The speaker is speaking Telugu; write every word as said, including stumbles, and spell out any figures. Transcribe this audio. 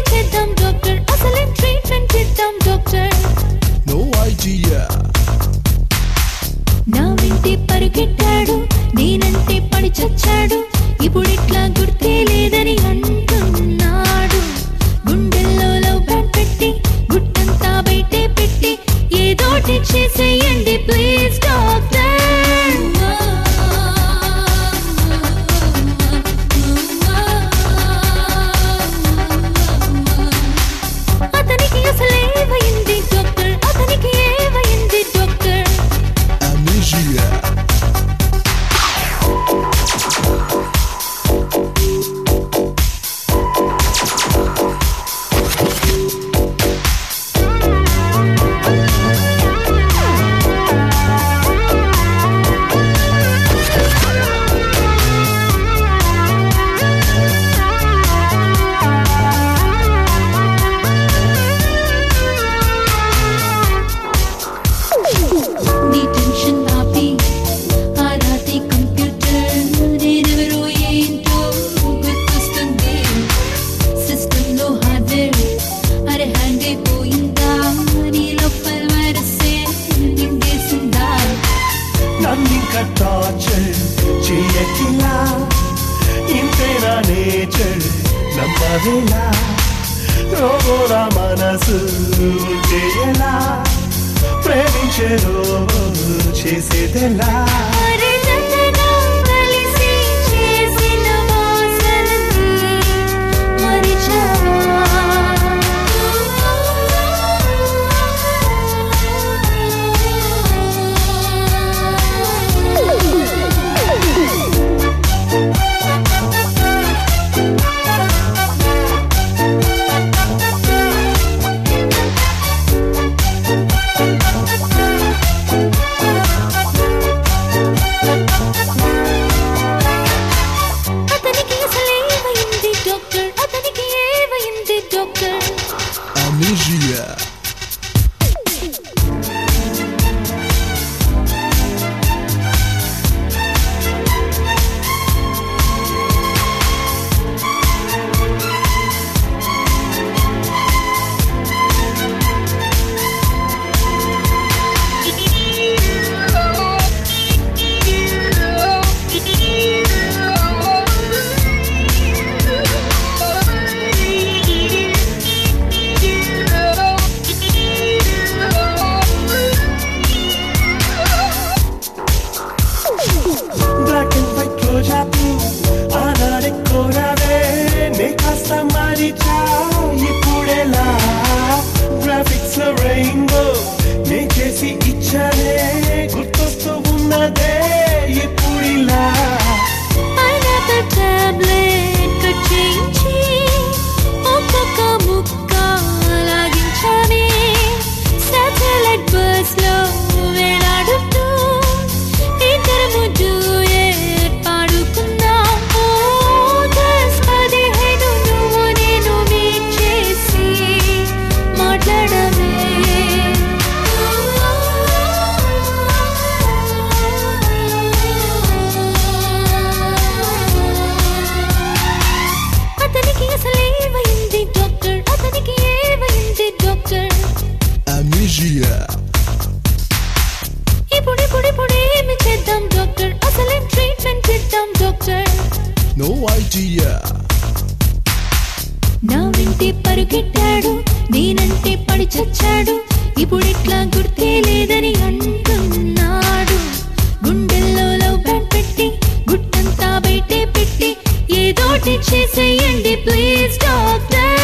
చేద్దాం డాక్టర్ అసలేం ట్రీట్మెంట్ ఇద్దాం డాక్టర్ నో ఐడియా నా వెంటే పరిగెట్టాడు నేనంటే పడి చచ్చాడు ఇప్పుడిట్లా గుర్తే లేదని అంటున్నాడు గుండెల్లో లవ్ బ్యాండ్ పెట్టి గుట్టంతా బయటే పెట్టి ఏదోటి చేసేయండి ప్లీజ్ డాక్టర్ అతనికి అసలేమైంది డాక్టర్ అతనికి ఏమైంది డాక్టర్ amnesia నీ టెన్షన్ ఆపి ఆ రాతి కంప్యూటర్ నేనెవరో ఏంటో గుర్తొస్తుంది సిస్టంలో హార్డ్వేర్ అరే హ్యాంగ్ అయిపోయిందా నీ లోపల వైరసే నిండేసిందా నన్నింక టార్చర్ చేయకిలా ఇంతేనా నేచర్ నమ్మవేలా రోగోరా మనసు ఉంటే ఎలా ప్రేమించే రోగో చేసేదెలా అరే జంటగా కలిసి చేసిన వాసనని మరిచావా అతనికి అసలేమైంది డాక్టర్ అతనికి ఏమైంది doctor amnesia black and white రోజాపు ఆనాడే కోరావే నే కాస్త మారిచా ఇప్పుడెలా గ్రాఫిక్స్ లో రెయిన్బో నే చేసి ఇచ్చానే గుర్తొస్తూ ఉన్నదే ఇప్పుడిలా పైనాపిల్ టాబ్లెట్ కట్ చేయించి ఒక్కొక్క ముక్క లాగించానే సాటిలైట్ బస్ లో వేలాడుతూ ఇద్దరము డ్యూయెట్ పాడుకుందాం ఓ దస్ పదిహేను నువ్వు నేను మీట్ చేసి మాట్లాడమే అతనికి అసలేమైంది డాక్టర్ అతనికి ఏమైంది డాక్టర్ amnesia ఇప్పుడిప్పుడిప్పుడు ఏమి చేద్దాం డాక్టర్ అసలేం ట్రీట్మెంట్ ఇద్దాం డాక్టర్ no idea నా వెంటే పరుగెట్టాడు నేనంటే పడి చచ్చాడు ఇప్పుడిట్లా గుర్తే లేదని అంటున్నాడు గుండెల్లో లవ్ బ్యాండ్ పెట్టి గుట్టంతా బయటే పెట్టి ఏదోటి చేసేయండి ప్లీజ్ డాక్టర్